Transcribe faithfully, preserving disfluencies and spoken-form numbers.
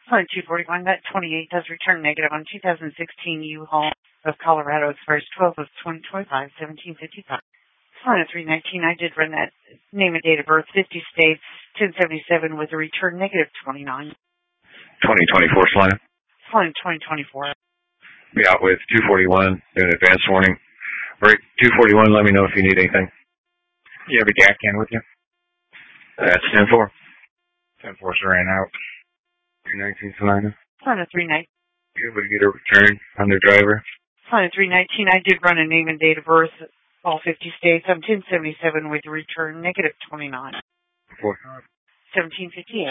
On two forty-one, that twenty-eight does return negative on two thousand sixteen U-Haul of Colorado Express twelve of twenty twenty-five, seventeen fifty-five. On a three nineteen, I did run that name and date of birth, fifty states, ten seventy-seven with a return negative twenty-nine. twenty twenty-four Salina. On twenty twenty-four. Be out with two forty-one, doing advance warning. Break two forty-one, let me know if you need anything. You have a G A C can with you? That's ten four. ten four ran out. three nineteen Salina. On a three nineteen. You able to get a return on the driver? On a three nineteen, I did run a name and date of birth, all fifty states. I'm ten seventy-seven with a return negative twenty-nine. Four. seventeen fifty-eight.